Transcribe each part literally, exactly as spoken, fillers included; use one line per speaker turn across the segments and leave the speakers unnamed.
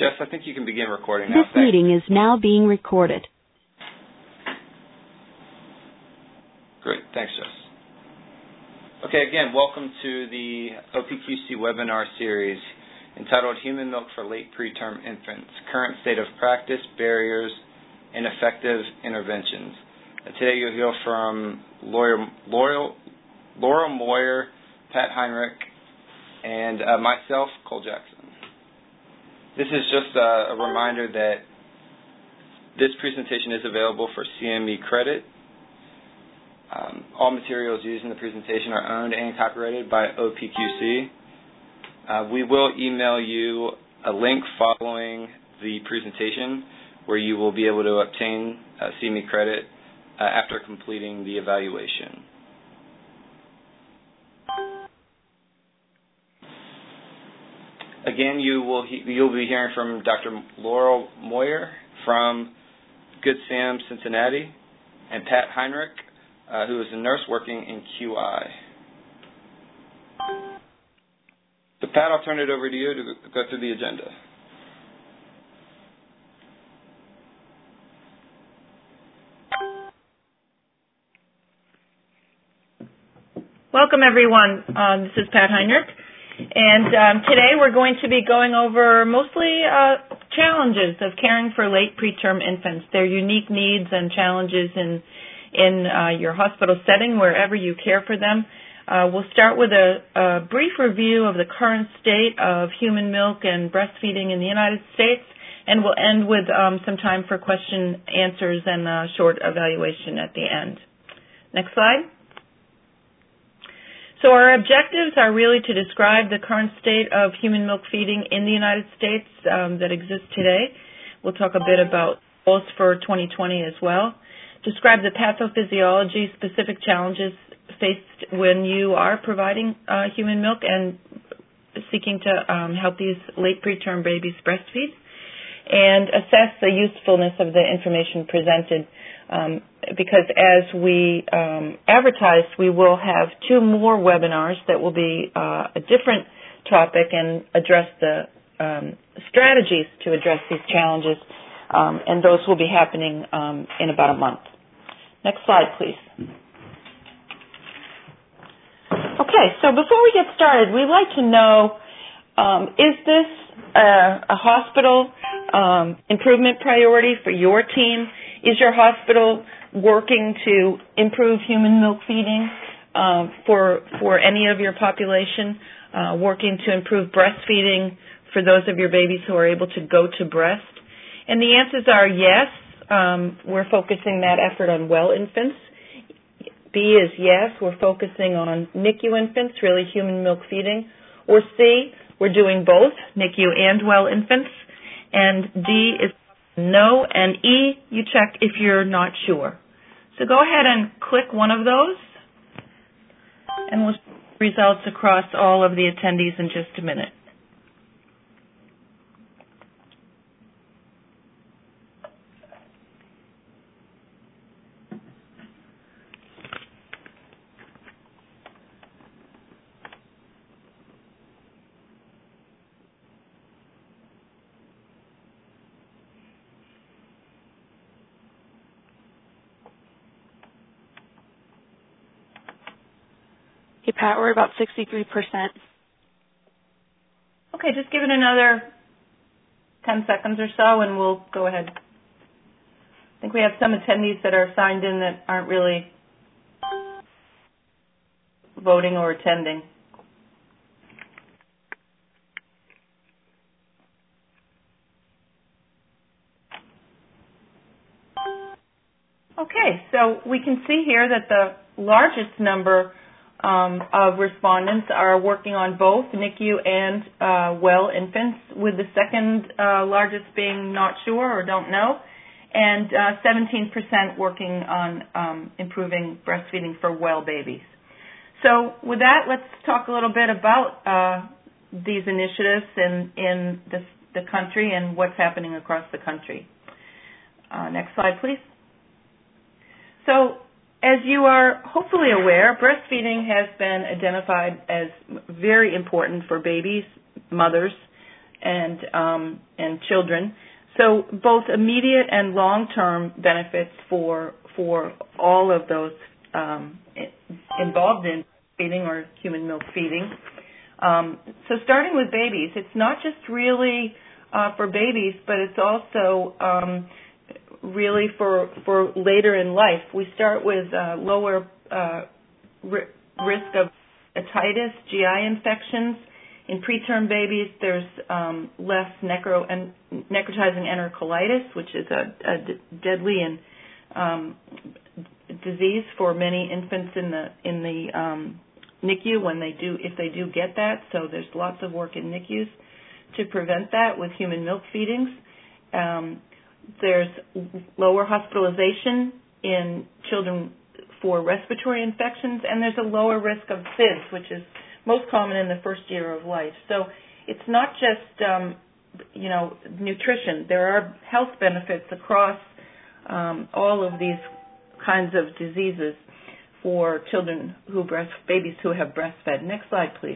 Jess, I think you can begin recording now.
This Thanks. meeting is now being recorded.
Great. Thanks, Jess. Okay, again, welcome to the O P Q C webinar series entitled Human Milk for Late Preterm Infants, Current State of Practice, Barriers, and Effective Interventions. Uh, today you'll hear from Laura, Laura, Laura Moyer, Pat Heinrich, and uh, myself, Cole Jackson. This is just a, a reminder that this presentation is available for C M E credit. Um, all materials used in the presentation are owned and copyrighted by O P Q C. Uh, we will email you a link following the presentation where you will be able to obtain uh, C M E credit uh, after completing the evaluation. Again, you will he- you'll be hearing from Doctor Laura Moyer from Good Sam Cincinnati and Pat Heinrich, uh, who is a nurse working in Q I. So, Pat, I'll turn it over to you to go through the agenda.
Welcome, everyone. Uh, this is Pat Heinrich, and um, today we're going to be going over mostly uh, challenges of caring for late preterm infants, their unique needs and challenges in in uh, your hospital setting, wherever you care for them. Uh, we'll start with a, a brief review of the current state of human milk and breastfeeding in the United States, and we'll end with um, some time for question answers and a short evaluation at the end. Next slide. So our objectives are really to describe the current state of human milk feeding in the United States um, that exists today. We'll talk a bit about goals for twenty twenty as well. Describe the pathophysiology, specific challenges faced when you are providing uh, human milk and seeking to um, help these late preterm babies breastfeed, and assess the usefulness of the information presented. Um, because as we um, advertised, we will have two more webinars that will be uh, a different topic and address the um, strategies to address these challenges, um, and those will be happening um, in about a month. Next slide, please. Okay, so before we get started, we'd like to know, um, is this a, a hospital um, improvement priority for your team? Is your hospital working to improve human milk feeding uh, for for any of your population, uh, working to improve breastfeeding for those of your babies who are able to go to breast? And the answers are yes. Um, we're focusing that effort on well infants. B is yes, we're focusing on N I C U infants, really human milk feeding. Or C, we're doing both, N I C U and well infants. And D is no, and E, you check if you're not sure. So go ahead and click one of those, and we'll see results across all of the attendees in just a minute.
Hey, Pat, we're about sixty-three percent.
Okay, just give it another ten seconds or so, and we'll go ahead. I think we have some attendees that are signed in that aren't really voting or attending. Okay, so we can see here that the largest number Um, of respondents are working on both N I C U and uh, well infants, with the second uh, largest being not sure or don't know, and uh, seventeen percent working on um, improving breastfeeding for well babies. So with that, let's talk a little bit about uh, these initiatives in, in the, the country and what's happening across the country. Uh, next slide, please. So, as you are hopefully aware, breastfeeding has been identified as very important for babies, mothers, and um, and children. So both immediate and long-term benefits for for all of those um, involved in feeding or human milk feeding. Um, so starting with babies, it's not just really uh, for babies, but it's also um, really for for later in life. We start with uh, lower uh, ri- risk of otitis, G I infections. In preterm babies, there's um, less necro- en- necrotizing enterocolitis, which is a, a d- deadly and um, disease for many infants in the in the um, N I C U when they do if they do get that. So there's lots of work in N I C Us to prevent that with human milk feedings. Um, there's lower hospitalization in children for respiratory infections, and there's a lower risk of S I D S, which is most common in the first year of life. So it's not just, um, you know, nutrition. There are health benefits across um, all of these kinds of diseases for children who breast, babies who have breastfed. Next slide, please.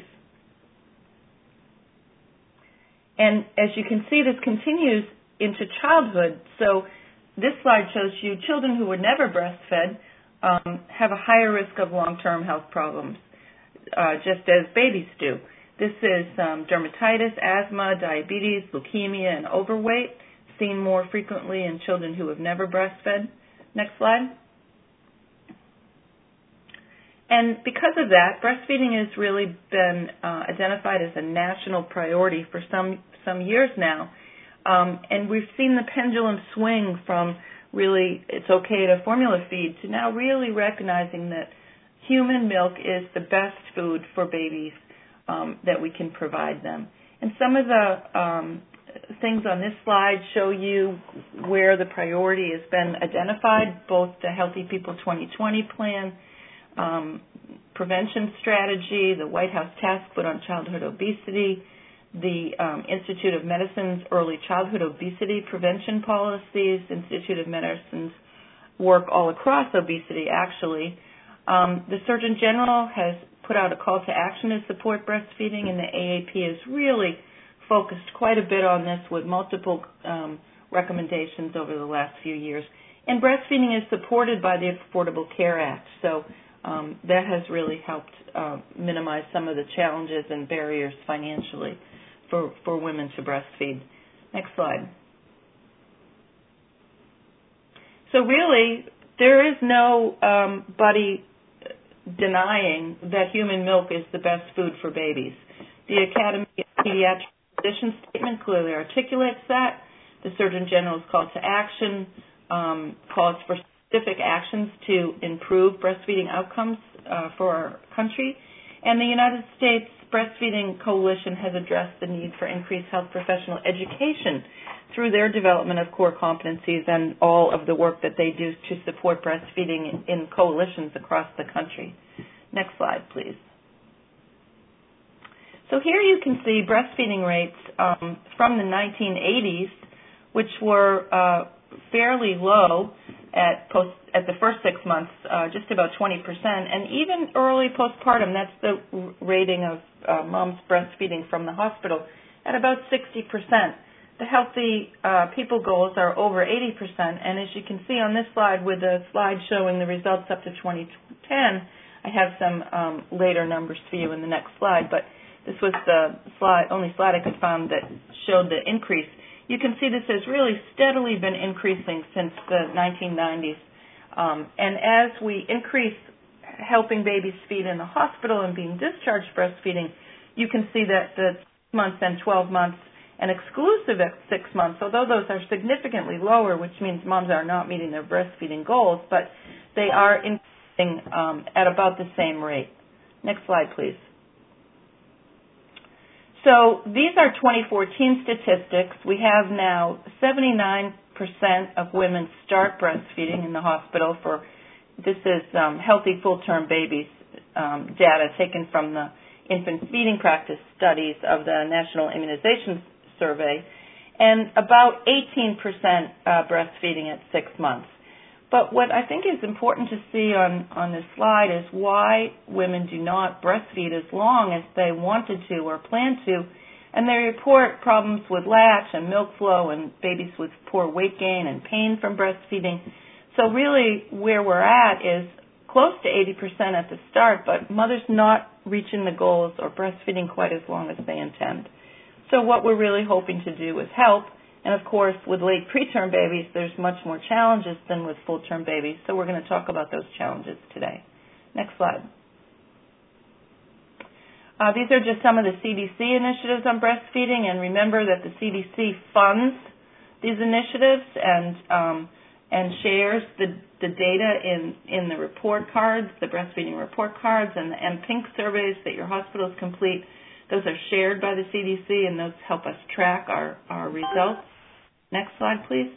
And as you can see, this continues into childhood. So this slide shows you children who were never breastfed um, have a higher risk of long-term health problems. Uh, just as babies do. This is um, dermatitis, asthma, diabetes, leukemia, and overweight, seen more frequently in children who have never breastfed. Next slide. And because of that, breastfeeding has really been uh, identified as a national priority for some some years now. Um, and we've seen the pendulum swing from really it's okay to formula feed to now really recognizing that human milk is the best food for babies um, that we can provide them. And some of the um, things on this slide show you where the priority has been identified, both the Healthy People twenty twenty plan, um, prevention strategy, the White House Task Force on Childhood Obesity, the um, Institute of Medicine's Early Childhood Obesity Prevention Policies, Institute of Medicine's work all across obesity, actually. Um, the Surgeon General has put out a call to action to support breastfeeding, and the A A P has really focused quite a bit on this with multiple um, recommendations over the last few years. And breastfeeding is supported by the Affordable Care Act, so um, that has really helped uh, minimize some of the challenges and barriers financially for, for women to breastfeed. Next slide. So really, there is no um, buddy denying that human milk is the best food for babies. The Academy of Pediatric Physicians statement clearly articulates that. The Surgeon General's call to action um, calls for specific actions to improve breastfeeding outcomes uh, for our country. And the United States Breastfeeding Coalition has addressed the need for increased health professional education through their development of core competencies and all of the work that they do to support breastfeeding in, in coalitions across the country. Next slide, please. So here you can see breastfeeding rates um, from the nineteen eighties, which were uh, fairly low at post, at the first six months, uh, just about twenty percent, and even early postpartum, that's the rating of uh, moms breastfeeding from the hospital, at about sixty percent. The Healthy uh, People goals are over eighty percent, and as you can see on this slide with the slide showing the results up to twenty ten, I have some um, later numbers for you in the next slide, but this was the slide, only slide I could find that showed the increase. You can see this has really steadily been increasing since the nineteen nineties, um, and as we increase helping babies feed in the hospital and being discharged breastfeeding, you can see that the six months and twelve months and exclusive at six months, although those are significantly lower, which means moms are not meeting their breastfeeding goals, but they are increasing um, at about the same rate. Next slide, please. So these are twenty fourteen statistics. We have now seventy-nine percent of women start breastfeeding in the hospital for, this is um, healthy full-term babies um, data taken from the infant feeding practice studies of the National Immunization Survey, and about eighteen percent uh, breastfeeding at six months. But what I think is important to see on, on this slide is why women do not breastfeed as long as they wanted to or plan to. And they report problems with latch and milk flow and babies with poor weight gain and pain from breastfeeding. So really where we're at is close to eighty percent at the start, but mothers not reaching the goals or breastfeeding quite as long as they intend. So what we're really hoping to do is help. And of course, with late preterm babies, there's much more challenges than with full-term babies. So we're going to talk about those challenges today. Next slide. Uh, these are just some of the C D C initiatives on breastfeeding, and remember that the C D C funds these initiatives and um, and shares the, the data in, in the report cards, the breastfeeding report cards, and the M P I N C surveys that your hospitals complete. Those are shared by the C D C, and those help us track our, our results. Next slide, please.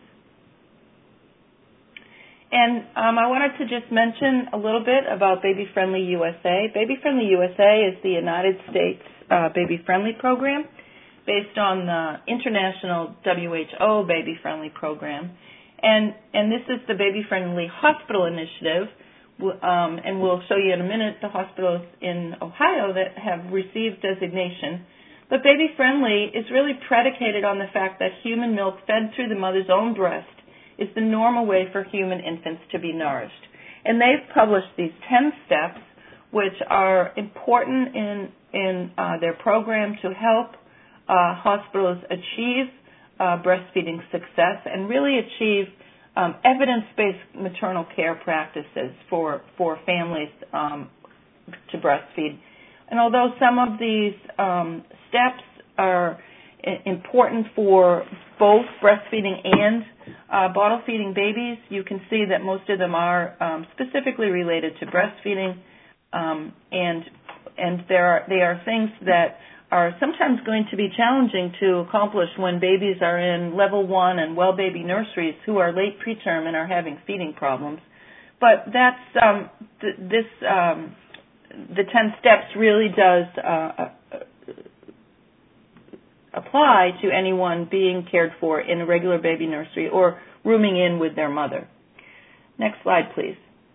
And um, I wanted to just mention a little bit about Baby Friendly U S A. Baby Friendly U S A is the United States uh, Baby Friendly program based on the International W H O Baby Friendly program. And, and this is the Baby Friendly Hospital Initiative, um, and we'll show you in a minute the hospitals in Ohio that have received designation. But Baby Friendly is really predicated on the fact that human milk fed through the mother's own breast is the normal way for human infants to be nourished. And they've published these ten steps, which are important in, in uh, their program to help uh, hospitals achieve uh, breastfeeding success and really achieve um, evidence-based maternal care practices for, for families um, to breastfeed. And although some of these um, steps are important for both breastfeeding and uh, bottle feeding babies, you can see that most of them are um, specifically related to breastfeeding, um, and and there are they are things that are sometimes going to be challenging to accomplish when babies are in level one and well baby nurseries who are late preterm and are having feeding problems. But that's um, th- this um, the ten steps really does uh, apply to anyone being cared for in a regular baby nursery or rooming in with their mother. Next slide, please.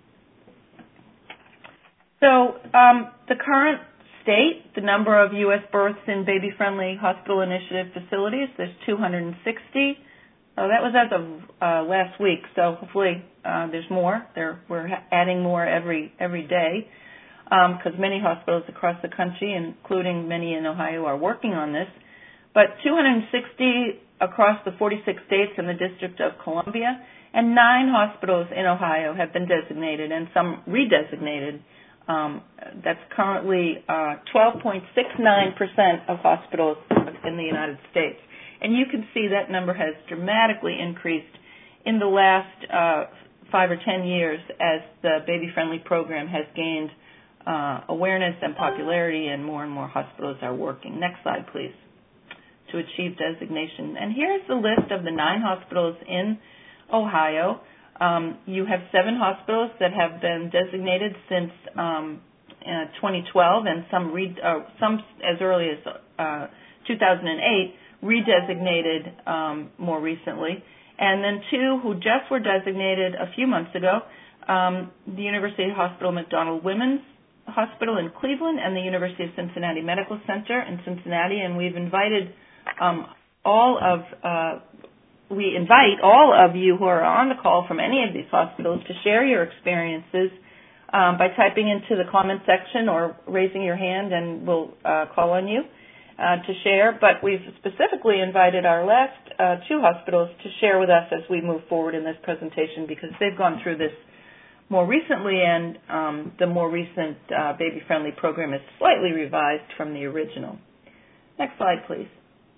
So um, the current state, the number of U S births in baby-friendly hospital initiative facilities, there's two hundred sixty. Oh, that was as of uh, last week, so hopefully uh, there's more. There, we're adding more every every day because um, many hospitals across the country, including many in Ohio, are working on this. But two hundred sixty across the forty-six states and the District of Columbia, and nine hospitals in Ohio have been designated and some redesignated. Um, that's currently uh, twelve point six nine percent of hospitals in the United States. And you can see that number has dramatically increased in the last uh, five or ten years as the baby-friendly program has gained uh, awareness and popularity, and more and more hospitals are working. Next slide, please. To achieve designation. And here's the list of the nine hospitals in Ohio. Um, you have seven hospitals that have been designated since um, uh, twenty twelve, and some re- uh, some as early as uh, two thousand eight, redesignated um, more recently. And then two who just were designated a few months ago, um, the University Hospital McDonald Women's Hospital in Cleveland and the University of Cincinnati Medical Center in Cincinnati, and we've invited Um, all of uh, we invite all of you who are on the call from any of these hospitals to share your experiences um, by typing into the comment section or raising your hand, and we'll uh, call on you uh, to share. But we've specifically invited our last uh, two hospitals to share with us as we move forward in this presentation, because they've gone through this more recently, and um, the more recent uh, baby-friendly program is slightly revised from the original. Next slide, please.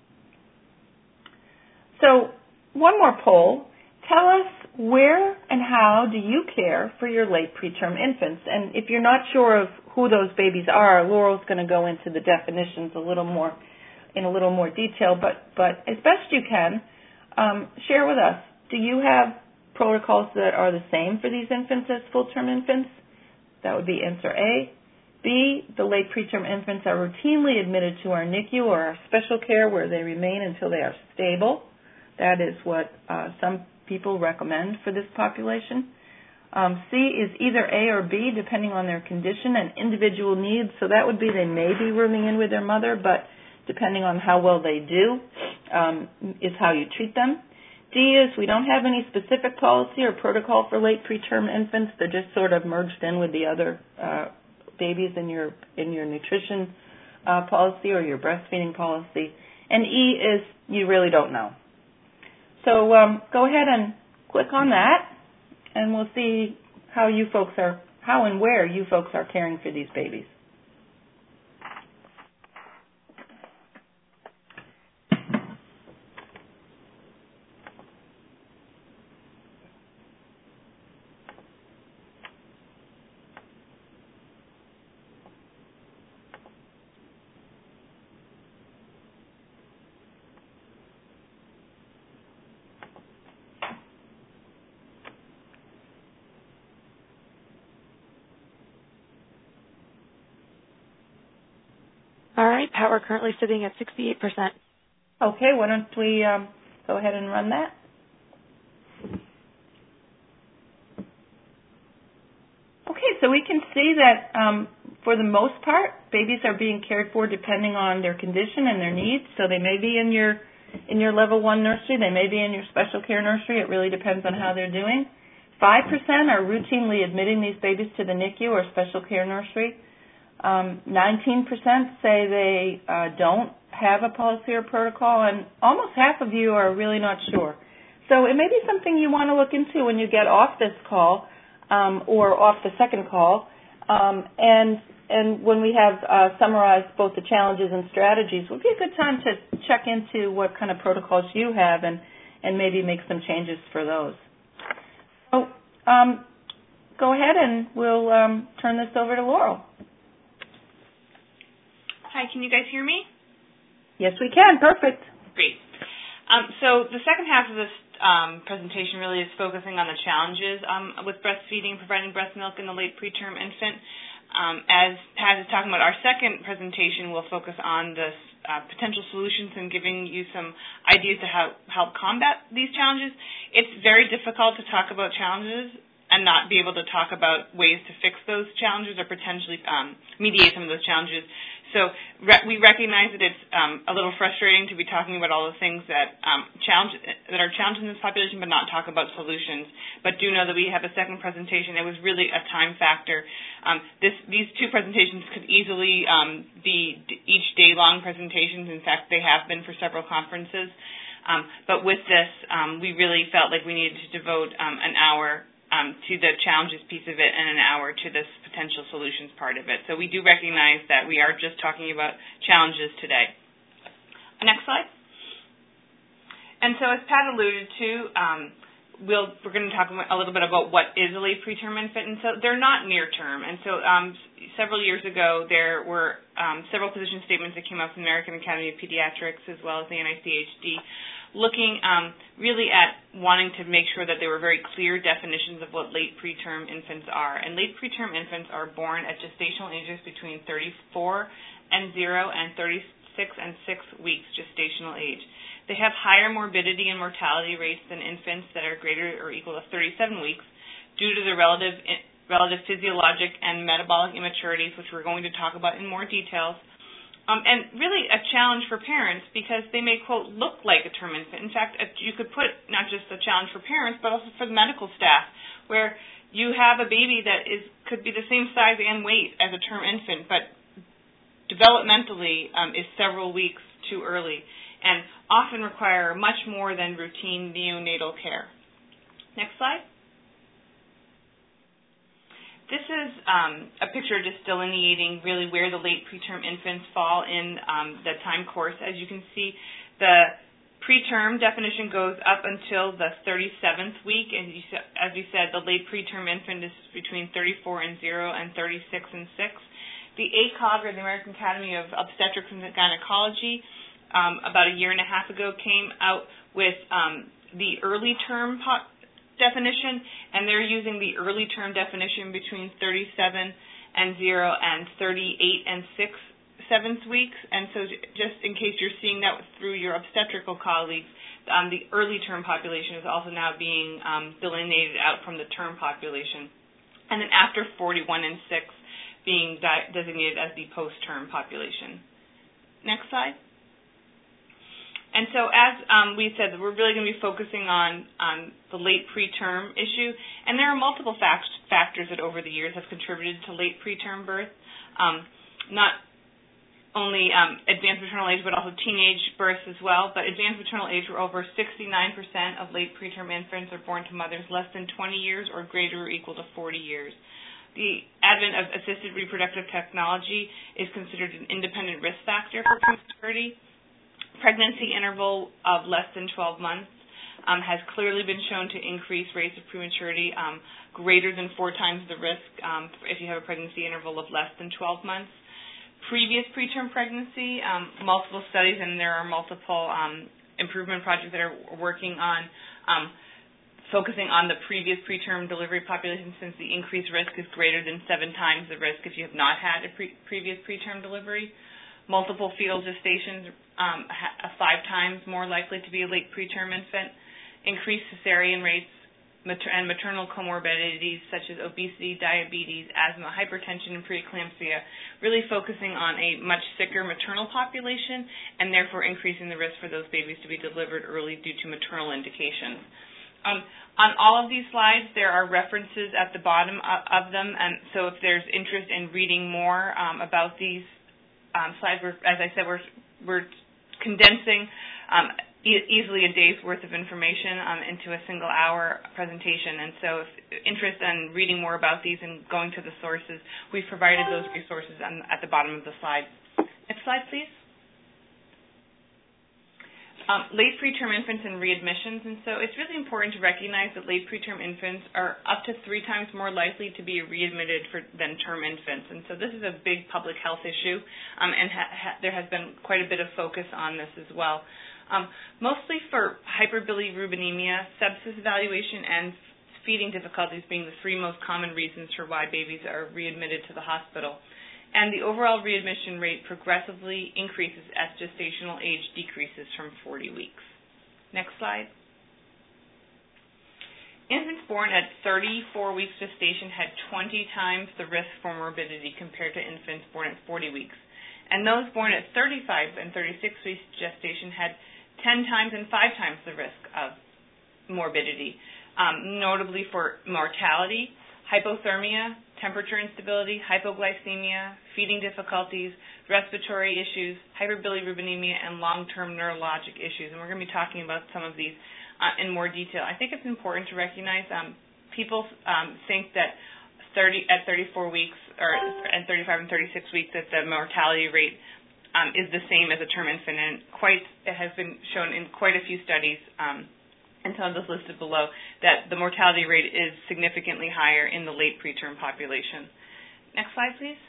So one more poll. Tell us where and how do you care for your late preterm infants? And if you're not sure of who those babies are, Laurel's going to go into the definitions a little more, in a little more detail. But, but as best you can, um, share with us. Do you have protocols that are the same for these infants as full-term infants? That would be answer A. B, the late preterm infants are routinely admitted to our N I C U or our special care where they remain until they are stable. That is what uh, some people recommend for this population. Um, C is either A or B, depending on their condition and individual needs. So that would be they may be rooming in with their mother, but depending on how well they do, um, is how you treat them. D is we don't have any specific policy or protocol for late preterm infants. They're just sort of merged in with the other uh, babies in your in your nutrition uh, policy or your breastfeeding policy. And E is you really don't know. So um, go ahead and click on that, and we'll see how you folks are, how and where you folks are caring for these babies.
All right, Pat, we're currently sitting at sixty-eight percent.
Okay, why don't we um, go ahead and run that? Okay, so we can see that um, for the most part, babies are being cared for depending on their condition and their needs. So they may be in your in your level one nursery, they may be in your special care nursery. It really depends on how they're doing. Five percent are routinely admitting these babies to the N I C U or special care nursery. Um, nineteen percent say they uh, don't have a policy or protocol, and almost half of you are really not sure. So it may be something you want to look into when you get off this call um, or off the second call. Um, and and when we have uh, summarized both the challenges and strategies, would be a good time to check into what kind of protocols you have and, and maybe make some changes for those. So um, go ahead and we'll um, turn this over to Laurel.
Hi, can you guys hear me?
Yes, we can. Perfect.
Great. Um, so the second half of this um, presentation really is focusing on the challenges um, with breastfeeding, providing breast milk in the late preterm infant. Um, as Pat is talking about, our second presentation will focus on the uh, potential solutions and giving you some ideas to how, help combat these challenges. It's very difficult to talk about challenges and not be able to talk about ways to fix those challenges or potentially um, mediate some of those challenges. So re- we recognize that it's um, a little frustrating to be talking about all the things that um, challenge that are challenging this population, but not talk about solutions. But do know that we have a second presentation. It was really a time factor. Um, this, these two presentations could easily um, be d- each day-long presentations. In fact, they have been for several conferences. Um, but with this, um, we really felt like we needed to devote um, an hour Um, to the challenges piece of it and an hour to this potential solutions part of it. So we do recognize that we are just talking about challenges today. Next slide. And so as Pat alluded to, um, we'll, we're going to talk a little bit about what is a late preterm infant. And so they're not near term. And so um, several years ago, there were um, several position statements that came out from the American Academy of Pediatrics as well as the N I C H D looking um, really at wanting to make sure that there were very clear definitions of what late preterm infants are. And late preterm infants are born at gestational ages between thirty-four and zero and thirty-six and six weeks gestational age. They have higher morbidity and mortality rates than infants that are greater or equal to thirty-seven weeks due to the relative, relative physiologic and metabolic immaturities, which we're going to talk about in more details. Um, and really a challenge for parents because they may, quote, look like a term infant. In fact, you could put not just a challenge for parents, but also for the medical staff, where you have a baby that is could be the same size and weight as a term infant, but developmentally um, is several weeks too early and often require much more than routine neonatal care. Next slide. This is um, a picture just delineating really where the late preterm infants fall in um, the time course. As you can see, the preterm definition goes up until the thirty-seventh week, and you, as you said, the late preterm infant is between thirty-four and zero and thirty-six and six. The A C O G, or the American Academy of Obstetrics and Gynecology, um, about a year and a half ago came out with um, the early term po- definition, and they're using the early term definition between thirty-seven and zero and thirty-eight and six seventh weeks. And so just in case you're seeing that through your obstetrical colleagues, um, the early term population is also now being um, delineated out from the term population. And then after forty-one and six being di- designated as the post-term population. Next slide. And so as um, we said, we're really going to be focusing on, on the late preterm issue. And there are multiple fact- factors that over the years have contributed to late preterm birth. Um, not only um, advanced maternal age, but also teenage births as well. But advanced maternal age, where over sixty-nine percent of late preterm infants are born to mothers less than twenty years or greater or equal to forty years. The advent of assisted reproductive technology is considered an independent risk factor for prematurity. Pregnancy interval of less than twelve months um, has clearly been shown to increase rates of prematurity um, greater than four times the risk um, if you have a pregnancy interval of less than twelve months. Previous preterm pregnancy, um, multiple studies, and there are multiple um, improvement projects that are working on um, focusing on the previous preterm delivery population, since the increased risk is greater than seven times the risk if you have not had a pre- previous preterm delivery. Multiple fetal gestations, um, ha- five times more likely to be a late preterm infant. Increased cesarean rates mater- and maternal comorbidities such as obesity, diabetes, asthma, hypertension, and preeclampsia, really focusing on a much sicker maternal population and therefore increasing the risk for those babies to be delivered early due to maternal indications. Um, on all of these slides, there are references at the bottom of, of them, and so if there's interest in reading more um, about these um, slides, we're, as I said, we're, we're condensing um, e- easily a day's worth of information um, into a single hour presentation, and so if interest in reading more about these and going to the sources, we've provided those resources on, at the bottom of the slide. Next slide, please. Um, late preterm infants and readmissions, and so it's really important to recognize that late preterm infants are up to three times more likely to be readmitted for, than term infants, and so this is a big public health issue, um, and ha- ha- there has been quite a bit of focus on this as well. Um, mostly for hyperbilirubinemia, sepsis evaluation, and feeding difficulties being the three most common reasons for why babies are readmitted to the hospital. And the overall readmission rate progressively increases as gestational age decreases from forty weeks. Next slide. Infants born at thirty-four weeks gestation had twenty times the risk for morbidity compared to infants born at forty weeks. And those born at thirty-five and thirty-six weeks gestation had ten times and five times the risk of morbidity, um, notably for mortality, hypothermia, temperature instability, hypoglycemia, feeding difficulties, respiratory issues, hyperbilirubinemia, and long-term neurologic issues. And we're going to be talking about some of these uh, in more detail. I think it's important to recognize um, people um, think that thirty at thirty-four weeks or and thirty-five and thirty-six weeks that the mortality rate um, is the same as a term infant, and quite it has been shown in quite a few studies. Um, and some of those listed below, that the mortality rate is significantly higher in the late preterm population. Next slide, please.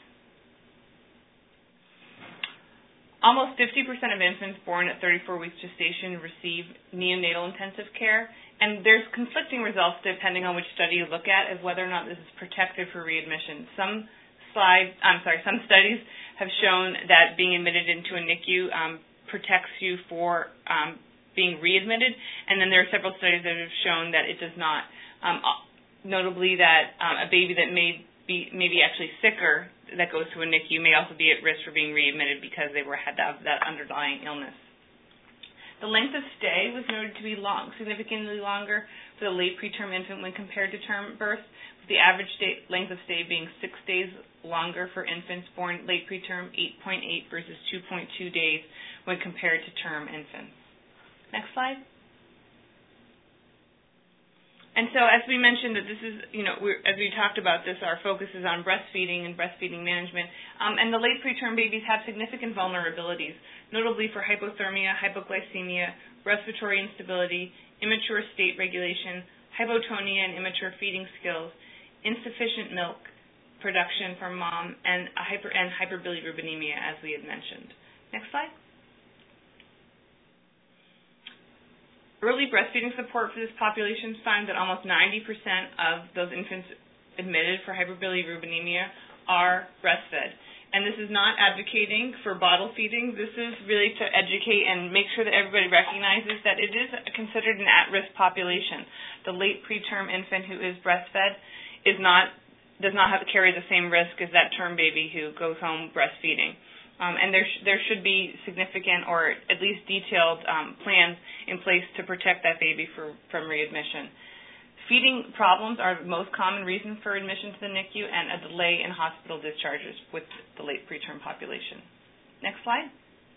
Almost fifty percent of infants born at thirty-four weeks gestation receive neonatal intensive care, and there's conflicting results depending on which study you look at of whether or not this is protective for readmission. Some slide, I'm sorry, some studies have shown that being admitted into a N I C U um, protects you for um, being readmitted, and then there are several studies that have shown that it does not. Um, notably, that um, a baby that may be maybe actually sicker that goes to a N I C U may also be at risk for being readmitted because they were had that, that underlying illness. The length of stay was noted to be long, significantly longer for the late preterm infant when compared to term birth, with the average stay, length of stay being six days longer for infants born late preterm, eight point eight versus two point two days when compared to term infants. Next slide. And so as we mentioned that this is, you know, we're, as we talked about this, our focus is on breastfeeding and breastfeeding management. Um, and the late preterm babies have significant vulnerabilities, notably for hypothermia, hypoglycemia, respiratory instability, immature state regulation, hypotonia and immature feeding skills, insufficient milk production from mom, and, a hyper, and hyperbilirubinemia, as we had mentioned. Next slide. Early breastfeeding support for this population found that almost ninety percent of those infants admitted for hyperbilirubinemia are breastfed. And this is not advocating for bottle feeding. This is really to educate and make sure that everybody recognizes that it is considered an at-risk population. The late preterm infant who is breastfed is not does not have to carry the same risk as that term baby who goes home breastfeeding. Um, and there, sh- there should be significant or at least detailed um, plans in place to protect that baby for, from readmission. Feeding problems are the most common reason for admission to the N I C U and a delay in hospital discharges with the late preterm population. Next slide.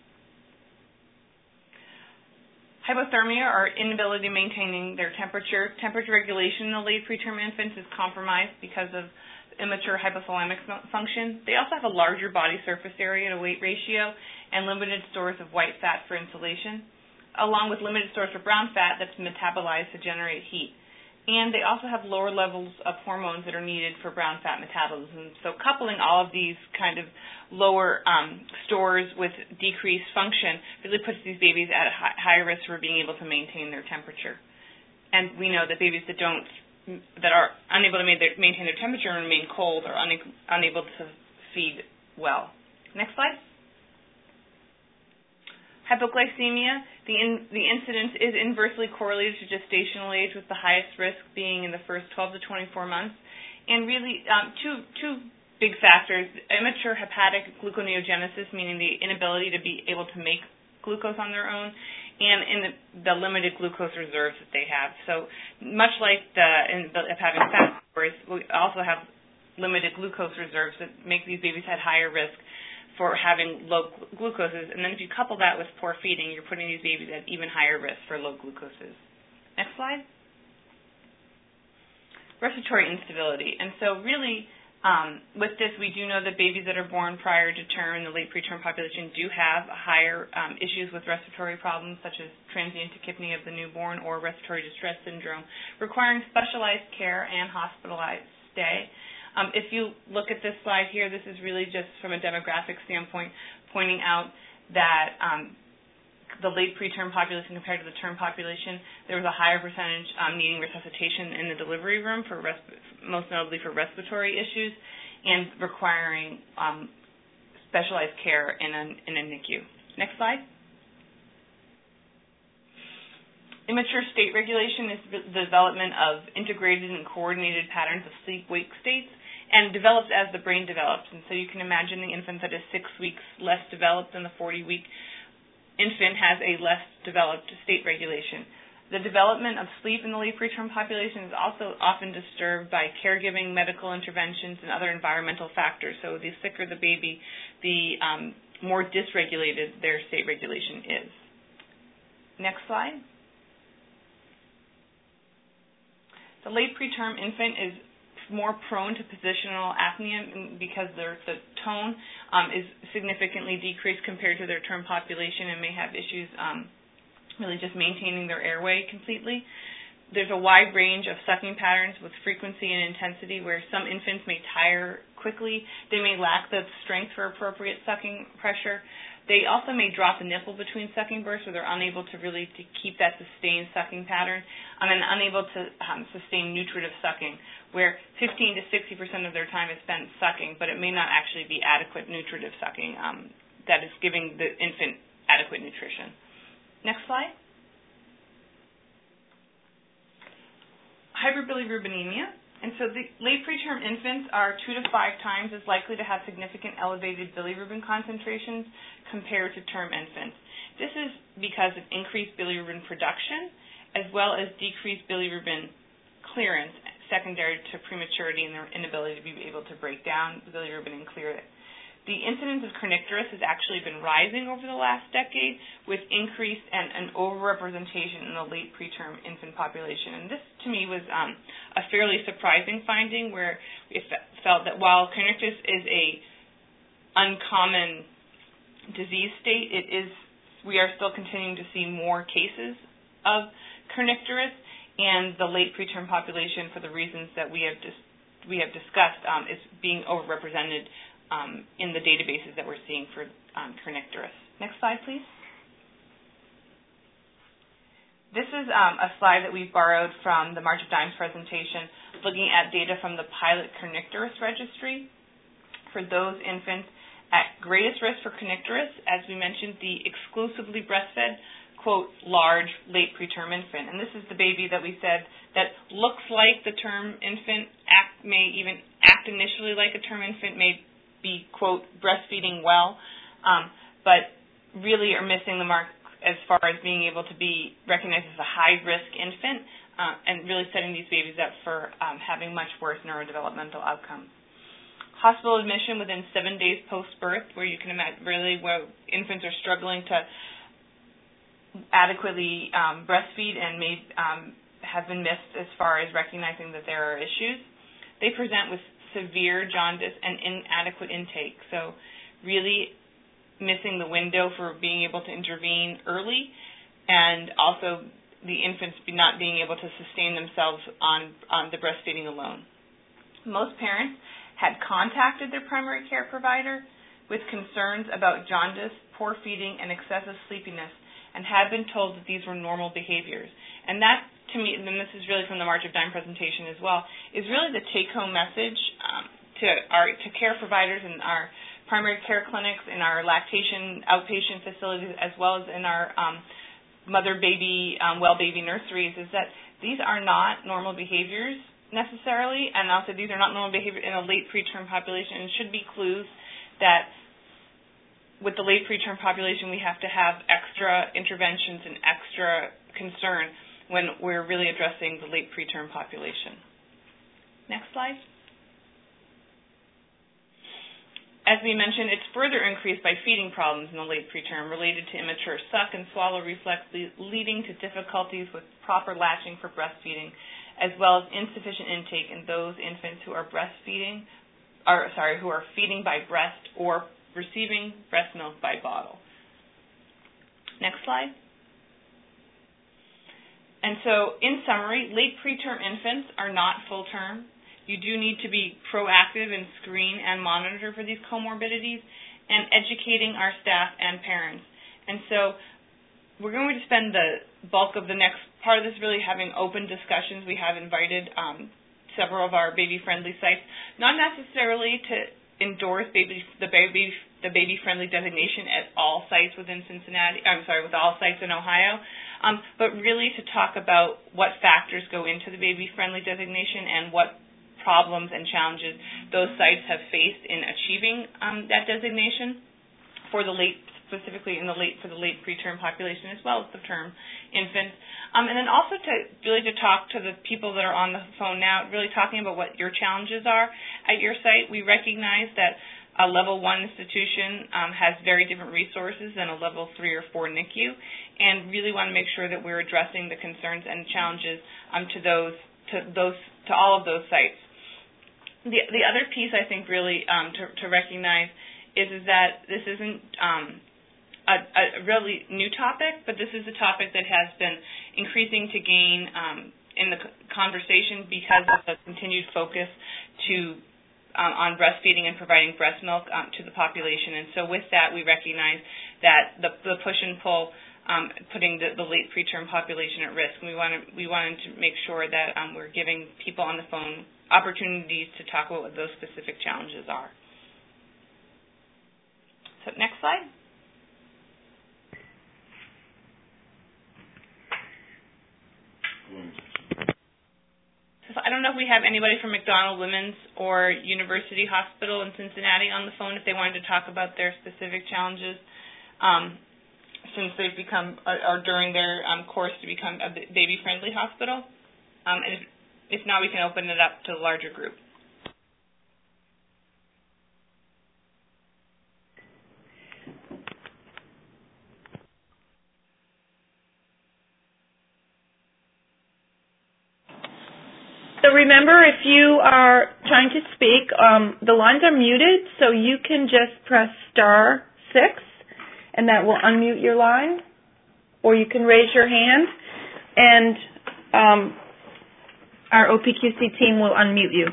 Hypothermia or inability to maintaining their temperature. Temperature regulation in the late preterm infants is compromised because of immature hypothalamic function. They also have a larger body surface area to weight ratio and limited stores of white fat for insulation, along with limited stores of brown fat that's metabolized to generate heat. And they also have lower levels of hormones that are needed for brown fat metabolism. So coupling all of these kind of lower um, stores with decreased function really puts these babies at a high, higher risk for being able to maintain their temperature. And we know that babies that don't that are unable to maintain their temperature and remain cold are una- unable to feed well. Next slide. Hypoglycemia, the, in, the incidence is inversely correlated to gestational age, with the highest risk being in the first twelve to twenty-four months. And really, um, two, two big factors, immature hepatic gluconeogenesis, meaning the inability to be able to make glucose on their own, and in the, the limited glucose reserves that they have. So much like the, in the, of having fat stores, we also have limited glucose reserves that make these babies at higher risk for having low glucoses. And then if you couple that with poor feeding, you're putting these babies at even higher risk for low glucoses. Next slide. Respiratory instability. And so really, Um, with this, we do know that babies that are born prior to term in the late preterm population do have higher um, issues with respiratory problems, such as transient tachypnea of the newborn or respiratory distress syndrome, requiring specialized care and hospitalized stay. Um, if you look at this slide here, this is really just from a demographic standpoint, pointing out that um, the late preterm population compared to the term population, there was a higher percentage um, needing resuscitation in the delivery room, for resp- most notably for respiratory issues, and requiring um, specialized care in a, in a N I C U. Next slide. Immature state regulation is the development of integrated and coordinated patterns of sleep-wake states, and develops as the brain develops. And so you can imagine the infant that is six weeks less developed than the forty-week infant has a less developed state regulation. The development of sleep in the late preterm population is also often disturbed by caregiving, medical interventions, and other environmental factors. So the sicker the baby, the um, more dysregulated their state regulation is. Next slide. The late preterm infant is more prone to positional apnea because their, the tone um, is significantly decreased compared to their term population and may have issues um, really just maintaining their airway completely. There's a wide range of sucking patterns with frequency and intensity where some infants may tire quickly. They may lack the strength for appropriate sucking pressure. They also may drop the nipple between sucking bursts, where they're unable to really to keep that sustained sucking pattern, um, and unable to um, sustain nutritive sucking, where fifteen to sixty percent of their time is spent sucking, but it may not actually be adequate nutritive sucking um, that is giving the infant adequate nutrition. Next slide. Hyperbilirubinemia. And so the late preterm infants are two to five times as likely to have significant elevated bilirubin concentrations compared to term infants. This is because of increased bilirubin production as well as decreased bilirubin clearance secondary to prematurity and their inability to be able to break down bilirubin and clear it. The incidence of kernicterus has actually been rising over the last decade with increased and an overrepresentation in the late preterm infant population. And this, to me, was um, a fairly surprising finding where we felt that while kernicterus is a uncommon disease state, it is we are still continuing to see more cases of kernicterus, and the late preterm population, for the reasons that we have dis- we have discussed, um, is being overrepresented Um, in the databases that we're seeing for um, kernicterus. Next slide, please. This is um, a slide that we borrowed from the March of Dimes presentation, looking at data from the pilot kernicterus registry for those infants at greatest risk for kernicterus. As we mentioned, the exclusively breastfed, quote, large late preterm infant. And this is the baby that we said that looks like the term infant, act, may even act initially like a term infant, may be, quote, breastfeeding well, um, but really are missing the mark as far as being able to be recognized as a high-risk infant uh, and really setting these babies up for um, having much worse neurodevelopmental outcomes. Hospital admission within seven days post-birth, where you can imagine really where infants are struggling to adequately um, breastfeed and may um, have been missed as far as recognizing that there are issues. They present with severe jaundice and inadequate intake, so really missing the window for being able to intervene early, and also the infants not being able to sustain themselves on, on the breastfeeding alone. Most parents had contacted their primary care provider with concerns about jaundice, poor feeding, and excessive sleepiness, and had been told that these were normal behaviors. And that, to me, and this is really from the March of Dimes presentation as well, is really the take-home message um, to our to care providers and our primary care clinics, in our lactation outpatient facilities, as well as in our um, mother-baby, um, well-baby nurseries, is that these are not normal behaviors necessarily, and also these are not normal behavior in a late preterm population, and should be clues that with the late preterm population we have to have extra interventions and extra concern when we're really addressing the late preterm population. Next slide. As we mentioned, it's further increased by feeding problems in the late preterm related to immature suck and swallow reflex, leading to difficulties with proper latching for breastfeeding, as well as insufficient intake in those infants who are breastfeeding, or sorry, who are feeding by breast or receiving breast milk by bottle. Next slide. And so, in summary, late preterm infants are not full term. You do need to be proactive and screen and monitor for these comorbidities, and educating our staff and parents. And so we're going to spend the bulk of the next part of this really having open discussions. We have invited um, several of our baby-friendly sites, not necessarily to endorse baby, the baby the baby-friendly designation at all sites within Cincinnati, I'm sorry, with all sites in Ohio, um, but really to talk about what factors go into the baby-friendly designation and what problems and challenges those sites have faced in achieving um, that designation for the late, specifically in the late for the late preterm population as well as the term infants, um, and then also to really to talk to the people that are on the phone now, really talking about what your challenges are at your site. We recognize that a level one institution um, has very different resources than a level three or four N I C U, and really want to make sure that we're addressing the concerns and challenges um, to those to those to all of those sites. The, the other piece I think really um, to, to recognize is, is that this isn't um, a, a really new topic, but this is a topic that has been increasing to gain um, in the conversation because of the continued focus to um, on breastfeeding and providing breast milk um, to the population. And so with that, we recognize that the, the push and pull Um, putting the, the late preterm population at risk. We wanted, we wanted to make sure that um, we're giving people on the phone opportunities to talk about what those specific challenges are. So next slide. So I don't know if we have anybody from McDonald Women's or University Hospital in Cincinnati on the phone if they wanted to talk about their specific challenges. Um, since they've become, or during their um, course to become a baby-friendly hospital. Um, and if, if not, we can open it up to a larger group.
So remember, if you are trying to speak, um, the lines are muted, so you can just press star six, and that will unmute your line, or you can raise your hand, and um, our O P Q C team will unmute you.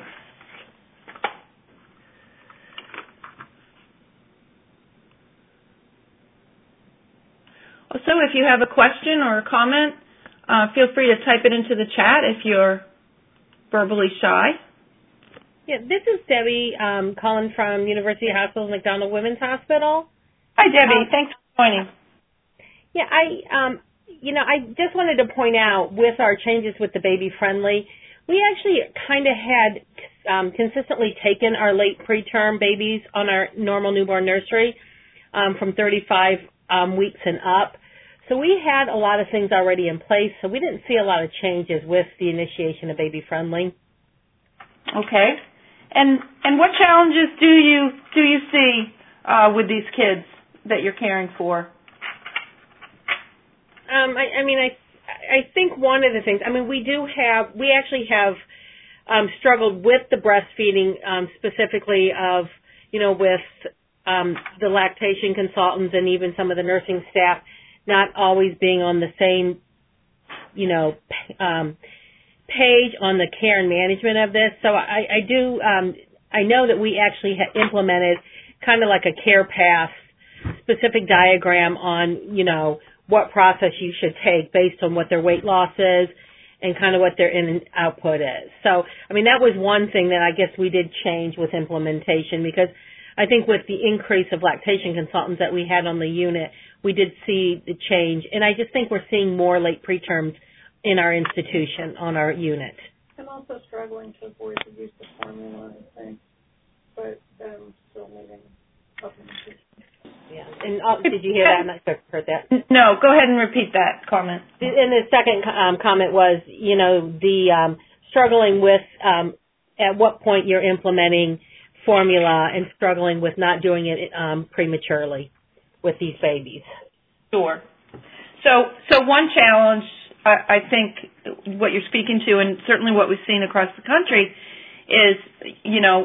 Also, if you have a question or a comment, uh, feel free to type it into the chat if you're verbally shy.
Yeah, this is Debbie um, calling from University Hospital, McDonald Women's Hospital.
Hi, Debbie.
Um,
Thanks for joining.
Yeah, I, um, you know, I just wanted to point out with our changes with the baby friendly, we actually kind of had um, consistently taken our late preterm babies on our normal newborn nursery, um, from thirty-five um, weeks and up. So we had a lot of things already in place, so we didn't see a lot of changes with the initiation of Baby Friendly.
Okay. And and what challenges do you do you see uh, with these kids that you're caring for?
Um, I, I mean, I I think one of the things, I mean, we do have, we actually have um, struggled with the breastfeeding um, specifically of, you know, with um, the lactation consultants and even some of the nursing staff not always being on the same, you know, um, page on the care and management of this. So I, I do, um, I know that we actually ha- implemented kind of like a care path specific diagram on, you know, what process you should take based on what their weight loss is and kind of what their in and output is. So, I mean, that was one thing that I guess we did change with implementation, because I think with the increase of lactation consultants that we had on the unit, we did see the change. And I just think we're seeing more late preterms in our institution on our unit.
I'm also struggling to avoid the use of formula, I think, but um, still needing supplementation.
Yeah. And uh, did you hear that? I'm not sure if you heard that.
No, go ahead and repeat that comment.
And the second um, comment was, you know, the um, struggling with um, at what point you're implementing formula and struggling with not doing it um, prematurely with these babies.
Sure. So, so one challenge, I, I think, what you're speaking to, and certainly what we've seen across the country, is, you know,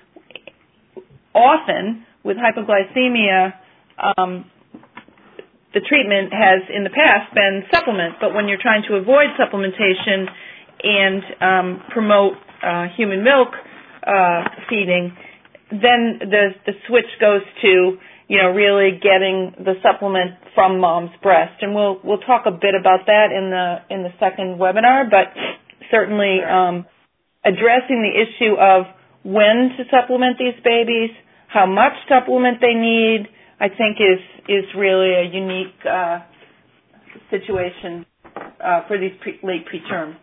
often with hypoglycemia, um, the treatment has in the past been supplement, but when you're trying to avoid supplementation and um, promote uh, human milk uh, feeding, then the the switch goes to, you know, really getting the supplement from mom's breast, and we'll we'll talk a bit about that in the in the second webinar. But certainly um, addressing the issue of when to supplement these babies, how much supplement they need, I think is is really a unique uh, situation uh, for these pre- late preterm.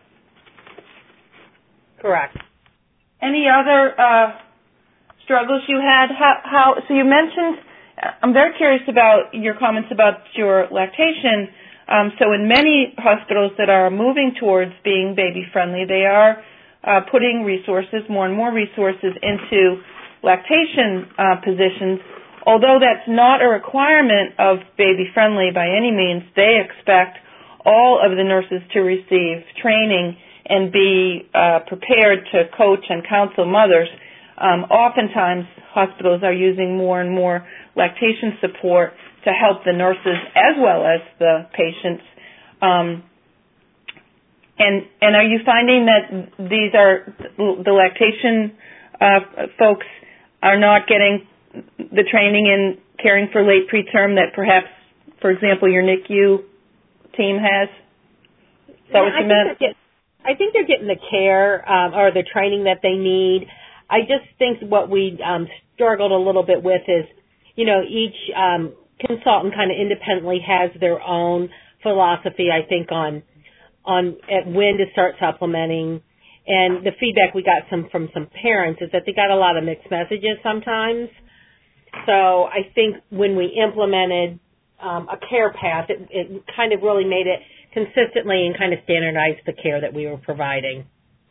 Correct.
Any other uh, struggles you had? How, how? So you mentioned. I'm very curious about your comments about your lactation. Um, so in many hospitals that are moving towards being baby friendly, they are uh, putting resources, more and more resources, into lactation uh, positions. Although that's not a requirement of baby friendly by any means, they expect all of the nurses to receive training and be uh, prepared to coach and counsel mothers. Um, oftentimes, hospitals are using more and more lactation support to help the nurses as well as the patients. Um, and and are you finding that these are the lactation uh, folks are not getting the training in caring for late preterm that perhaps, for example, your N I C U team has? Is that
yeah,
what you
I
meant?
Think I think they're getting the care um, or the training that they need. I just think what we um, struggled a little bit with is, you know, each um, consultant kind of independently has their own philosophy, I think, on on at when to start supplementing. And the feedback we got some from some parents is that they got a lot of mixed messages sometimes. So I think when we implemented um, a care path, it, it kind of really made it consistently and kind of standardized the care that we were providing.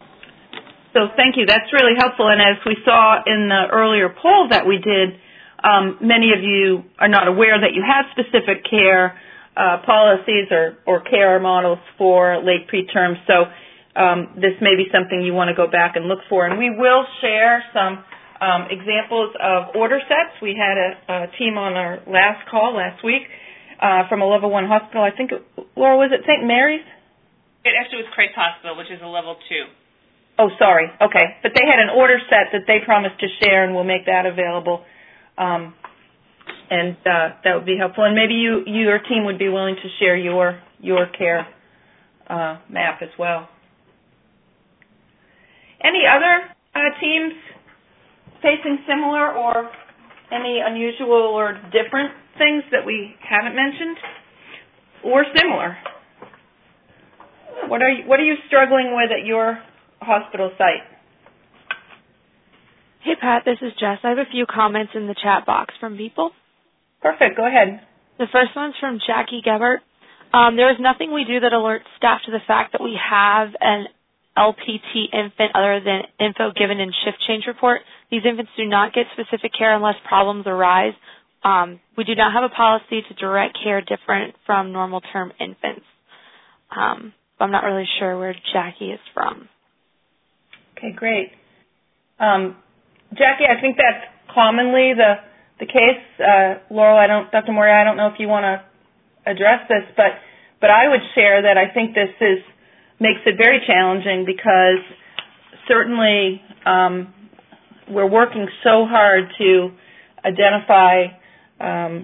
So thank you. That's really helpful. And as we saw in the earlier poll that we did, um, many of you are not aware that you have specific care uh, policies or, or care models for late preterm. So um, this may be something you want to go back and look for. And we will share some um, examples of order sets. We had a, a team on our last call last week uh, from a level one hospital. I think, Laura, was it Saint Mary's?
It actually was Christ Hospital, which is a level two.
Oh, sorry. Okay. But they had an order set that they promised to share, and we'll make that available. Um, and uh, that would be helpful. And maybe you, your team would be willing to share your your care uh, map as well. Any other uh, teams facing similar or any unusual or different things that we haven't mentioned, or similar? What are you, what are you struggling with at your hospital site?
Hey, Pat, this is Jess. I have a few comments in the chat box from people.
Perfect. Go ahead.
The first one's from Jackie Gebert. Um, there is nothing we do that alerts staff to the fact that we have an L P T infant other than info given in shift change report. These infants do not get specific care unless problems arise. Um, we do not have a policy to direct care different from normal term infants. Um, I'm not really sure where Jackie is from.
Okay, great. Um, Jackie, I think that's commonly the the case. Uh, Laurel, I don't, Doctor Moria, I don't know if you want to address this, but but I would share that I think this is makes it very challenging because certainly um, we're working so hard to identify um,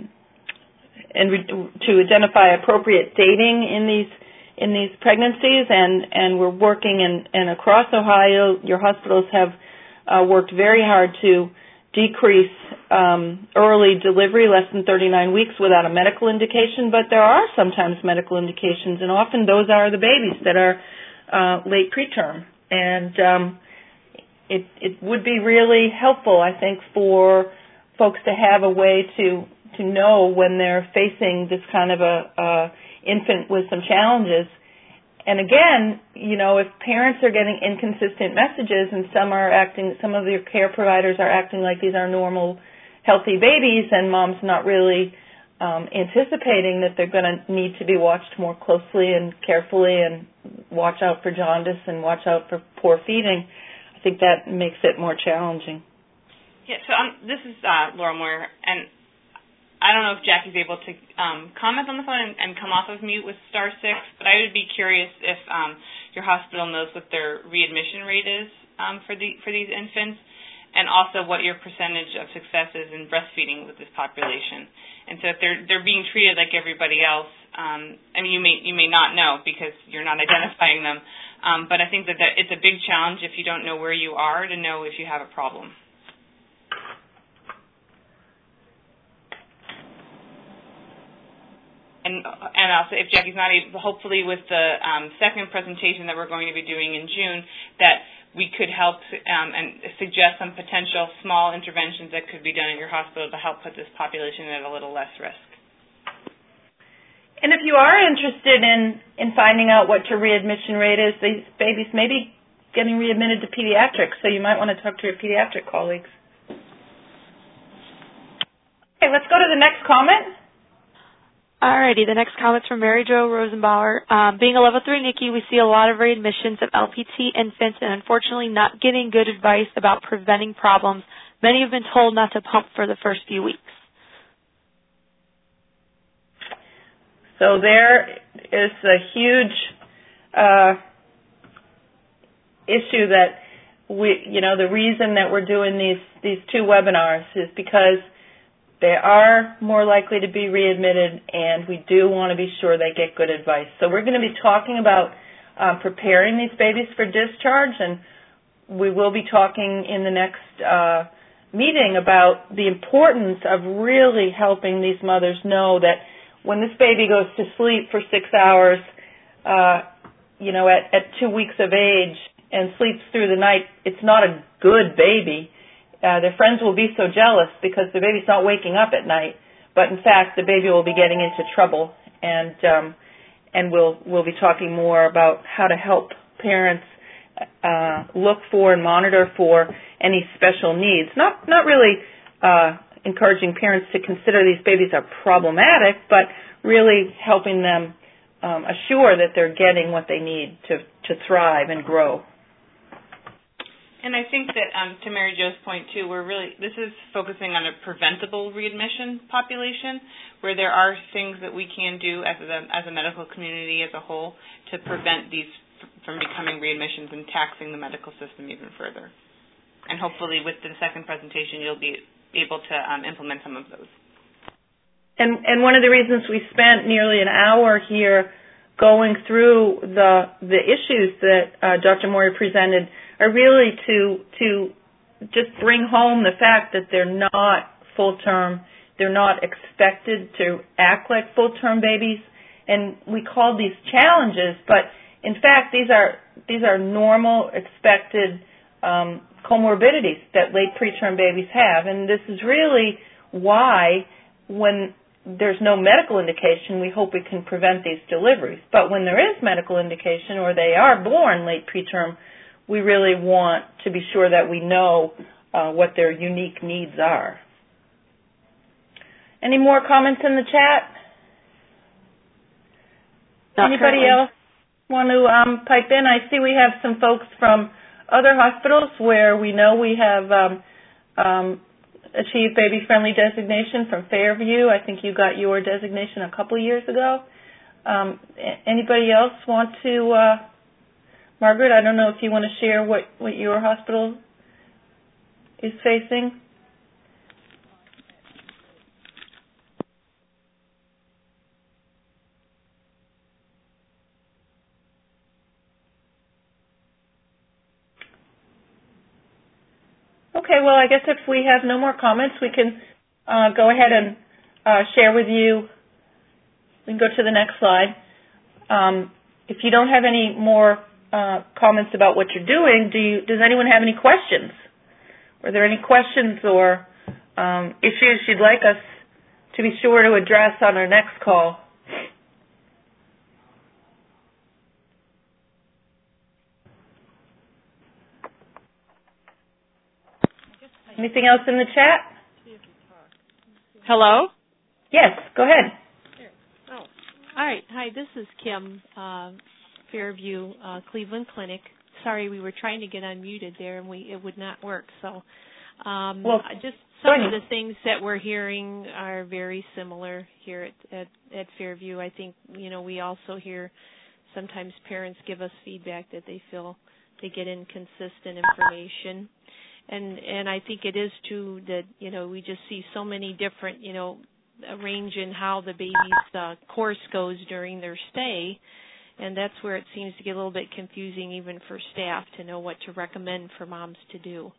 and re- to identify appropriate dating in these in these pregnancies, and, and we're working in, and across Ohio, your hospitals have uh, worked very hard to decrease um, early delivery, less than thirty-nine weeks, without a medical indication, but there are sometimes medical indications, and often those are the babies that are uh, late preterm. And um, it, it would be really helpful, I think, for folks to have a way to, to know when they're facing this kind of a, a infant with some challenges. And again, you know, if parents are getting inconsistent messages and some are acting, some of your care providers are acting like these are normal, healthy babies, and mom's not really um, anticipating that they're going to need to be watched more closely and carefully and watch out for jaundice and watch out for poor feeding, I think that makes it more challenging.
Yeah, so um, this is uh, Laura Moore, and I don't know if Jackie's able to um, comment on the phone and, and come off of mute with star six, but I would be curious if um, your hospital knows what their readmission rate is um, for the for these infants, and also what your percentage of success is in breastfeeding with this population. And so if they're they're being treated like everybody else, um, I mean, you may you may not know because you're not identifying them, um, but I think that, that it's a big challenge if you don't know where you are to know if you have a problem. And, and also, if Jackie's not able, hopefully with the um, second presentation that we're going to be doing in June, that we could help um, and suggest some potential small interventions that could be done at your hospital to help put this population at a little less risk.
And if you are interested in, in finding out what your readmission rate is, these babies may be getting readmitted to pediatrics, so you might want to talk to your pediatric colleagues. Okay, let's go to the next comment.
Alrighty, the next comment's from Mary Jo Rosenbauer. Um, being a level three N I C U, we see a lot of readmissions of L P T infants and unfortunately not getting good advice about preventing problems. Many have been told not to pump for the first few weeks.
So there is a huge uh, issue that we, you know, the reason that we're doing these, these two webinars is because they are more likely to be readmitted, and we do want to be sure they get good advice. So we're going to be talking about uh, preparing these babies for discharge, and we will be talking in the next uh, meeting about the importance of really helping these mothers know that when this baby goes to sleep for six hours, uh, you know, at, at two weeks of age and sleeps through the night, it's not a good baby. Uh, their friends will be so jealous because the baby's not waking up at night, but in fact the baby will be getting into trouble, and um, and we'll we'll be talking more about how to help parents uh, look for and monitor for any special needs. Not not really uh, encouraging parents to consider these babies are problematic, but really helping them um, assure that they're getting what they need to to thrive and grow.
And I think that, um, to Mary Jo's point, too, we're really, this is focusing on a preventable readmission population where there are things that we can do as a, as a medical community as a whole to prevent these from becoming readmissions and taxing the medical system even further. And hopefully with the second presentation, you'll be able to um, implement some of those.
And, and one of the reasons we spent nearly an hour here going through the the issues that uh, Doctor Moria presented are really to to just bring home the fact that they're not full-term, they're not expected to act like full-term babies, and we call these challenges, but in fact these are these are normal, expected um, comorbidities that late preterm babies have, and this is really why when there's no medical indication, we hope we can prevent these deliveries. But when there is medical indication or they are born late preterm, we really want to be sure that we know uh, what their unique needs are. Any more comments in the chat?
Not
Anybody
currently.
else want to um, pipe in? I see we have some folks from other hospitals where we know we have um, um, achieved baby-friendly designation from Fairview. I think you got your designation a couple years ago. Um, anybody else want to, uh, Margaret, I don't know if you want to share what, what your hospital is facing. Okay, well, I guess if we have no more comments, we can uh, go ahead and uh, share with you. We can go to the next slide. Um, if you don't have any more uh, comments about what you're doing, do you, does anyone have any questions? Are there any questions or um, issues you'd like us to be sure to address on our next call? Anything else in the chat?
Hello?
Yes, go ahead.
Oh, all right. Hi, this is Kim, uh, Fairview uh, Cleveland Clinic. Sorry, we were trying to get unmuted there, and we it would not work. So, um,
well,
just some of the things that we're hearing are very similar here at, at at Fairview. I think you know we also hear sometimes parents give us feedback that they feel they get inconsistent information. And and I think it is true that, you know, we just see so many different, you know, a range in how the baby's uh, course goes during their stay. And that's where it seems to get a little bit confusing even for staff to know what to recommend for moms to do.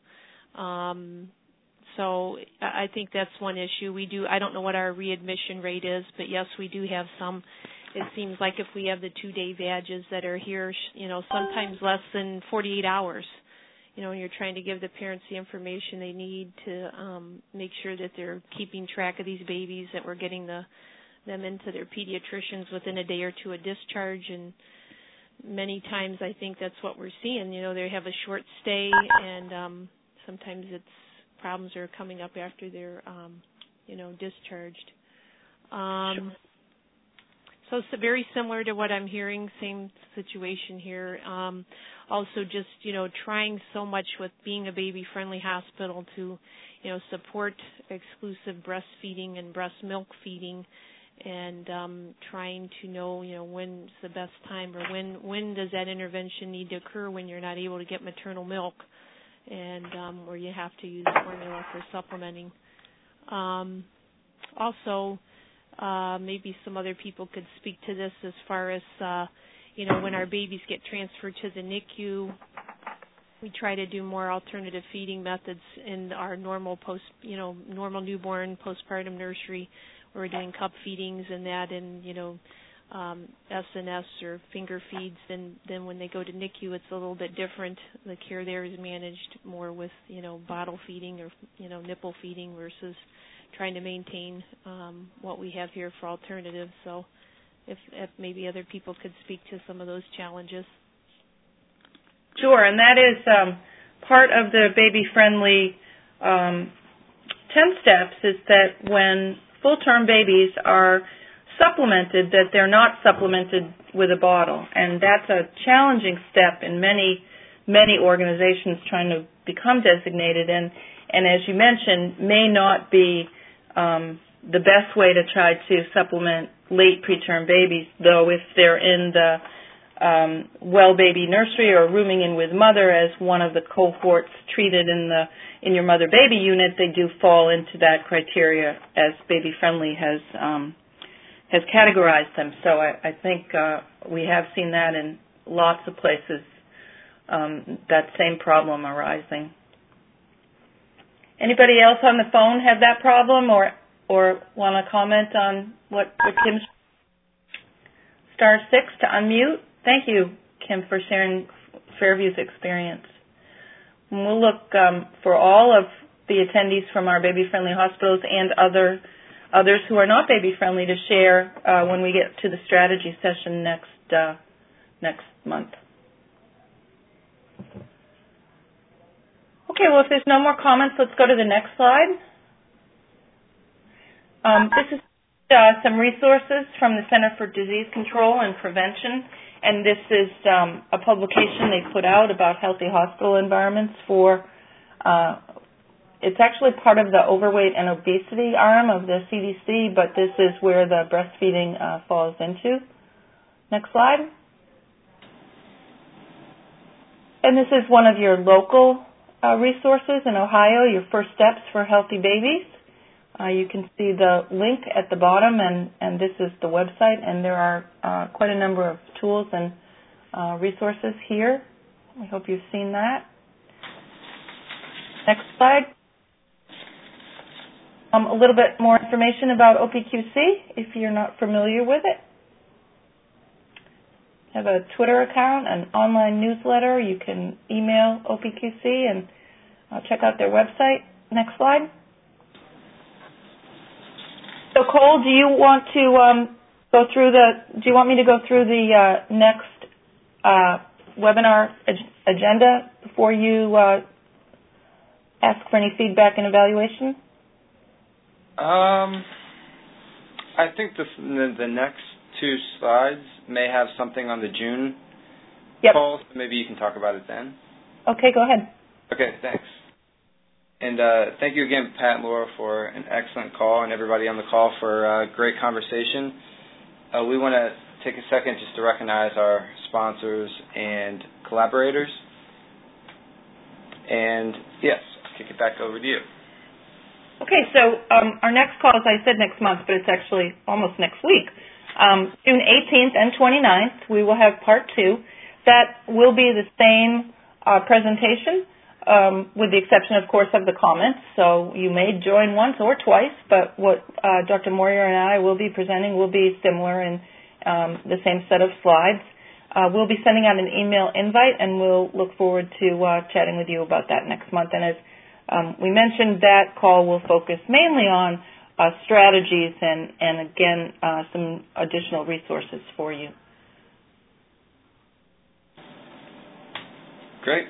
Um, so I think that's one issue. We do, I don't know what our readmission rate is, but yes, we do have some. It seems like if we have the two-day badges that are here, you know, sometimes less than forty-eight hours. You know, when you're trying to give the parents the information they need to um, make sure that they're keeping track of these babies, that we're getting the, them into their pediatricians within a day or two of discharge. And many times I think that's what we're seeing. You know, they have a short stay, and um, sometimes it's problems are coming up after they're, um, you know, discharged. Um,
sure.
So it's very similar to what I'm hearing, same situation here. Um, also just, you know, trying so much with being a baby-friendly hospital to, you know, support exclusive breastfeeding and breast milk feeding, and um, trying to know, you know, when's the best time, or when, when does that intervention need to occur when you're not able to get maternal milk, and um, where you have to use formula for supplementing. Um, also, Uh, maybe some other people could speak to this as far as, uh, you know, when our babies get transferred to the N I C U, we try to do more alternative feeding methods in our normal post, you know, normal newborn postpartum nursery, where we're doing cup feedings and that, and, you know, um, S N S or finger feeds. Then, then when they go to N I C U, it's a little bit different. The care there is managed more with, you know, bottle feeding or, you know, nipple feeding versus trying to maintain um, what we have here for alternatives. So if, if maybe other people could speak to some of those challenges.
Sure, and that is um, part of the baby-friendly um, ten steps, is that when full-term babies are supplemented, that they're not supplemented with a bottle. And that's a challenging step in many, many organizations trying to become designated, and, and as you mentioned, may not be Um, the best way to try to supplement late preterm babies, though if they're in the um, well baby nursery or rooming in with mother as one of the cohorts treated in the in your mother baby unit, they do fall into that criteria as baby friendly has um, has categorized them. So I, I think uh, we have seen that in lots of places, um, that same problem arising. Anybody else on the phone have that problem, or or want to comment on what, what Kim's star six to unmute? Thank you, Kim, for sharing Fairview's experience. And we'll look um, for all of the attendees from our baby-friendly hospitals and other others who are not baby-friendly to share uh, when we get to the strategy session next uh, next month. Okay, well, if there's no more comments, let's go to the next slide. Um, this is uh, some resources from the Center for Disease Control and Prevention, and this is um, a publication they put out about healthy hospital environments for, uh, it's actually part of the overweight and obesity arm of the C D C, but this is where the breastfeeding uh, falls into. Next slide. And this is one of your local uh, resources in Ohio, your first steps for healthy babies. Uh, you can see the link at the bottom, and, and this is the website, and there are uh, quite a number of tools and uh, resources here. I hope you've seen that. Next slide. Um, a little bit more information about O P Q C if you're not familiar with it. Have a Twitter account, an online newsletter. You can email O P Q C and uh, check out their website. Next slide. So, Cole, do you want to um, go through the? Do you want me to go through the uh, next uh, webinar ag- agenda before you uh, ask for any feedback and evaluation?
Um, I think the the, the next two slides may have something on the June
yep.
call, so maybe you can talk about it then.
Okay, go ahead.
Okay, thanks. And uh, thank you again, Pat and Laura, for an excellent call, and everybody on the call for a uh, great conversation. Uh, we want to take a second just to recognize our sponsors and collaborators. And yes, I'll kick it back over to you.
Okay, so um, our next call, as I said, next month, but it's actually almost next week. Um, June eighteenth and twenty-ninth, we will have part two. That will be the same uh, presentation, um, with the exception, of course, of the comments. So you may join once or twice, but what uh, Doctor Moyer and I will be presenting will be similar in um, the same set of slides. Uh, we'll be sending out an email invite, and we'll look forward to uh, chatting with you about that next month. And as um, we mentioned, that call will focus mainly on Uh, strategies and, and again, uh, some additional resources for you.
Great.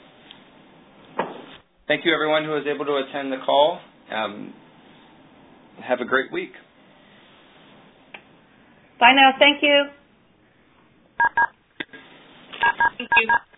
Thank you, everyone who was able to attend the call. Um, have a great week.
Bye now. Thank you.
Thank you.